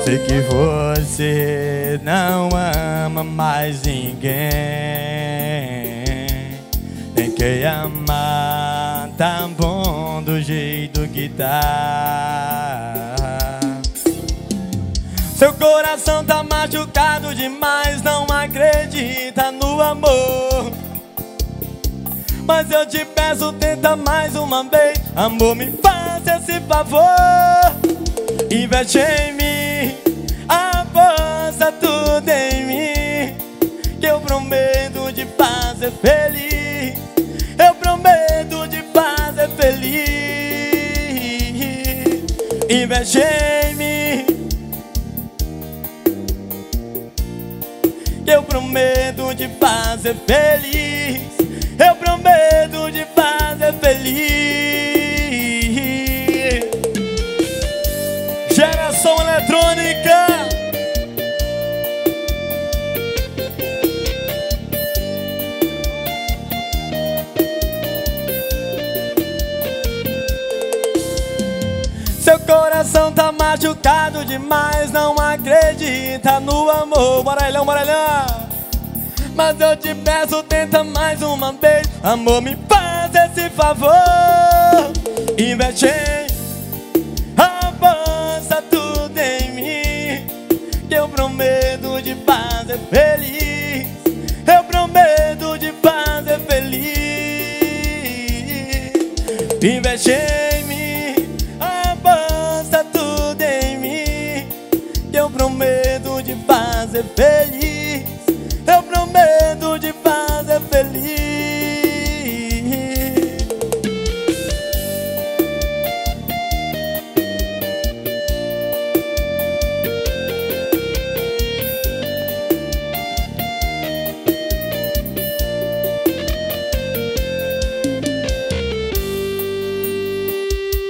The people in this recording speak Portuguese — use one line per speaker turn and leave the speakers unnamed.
Sei que você não ama mais ninguém. Nem quem amar tá bom do jeito que tá. Seu coração tá machucado demais, não acredita no amor. Mas eu te peço, tenta mais uma vez. Amor, me faz esse favor. Investe em mim, aposta tudo em mim, que eu prometo te fazer feliz. Eu prometo te fazer feliz. Investe em mim, que eu prometo te fazer feliz. Eu prometo te fazer feliz. Geração eletrônica. Seu coração tá machucado demais, não acredita no amor. Baralhão, baralhão. Mas eu te peço, tenta mais uma vez. Amor, me faz esse favor. Investe em, aposta tudo em mim, que eu prometo te fazer feliz. Eu prometo te fazer feliz. Investe em mim, aposta tudo em mim, que eu prometo te fazer feliz. Eu prometo te fazer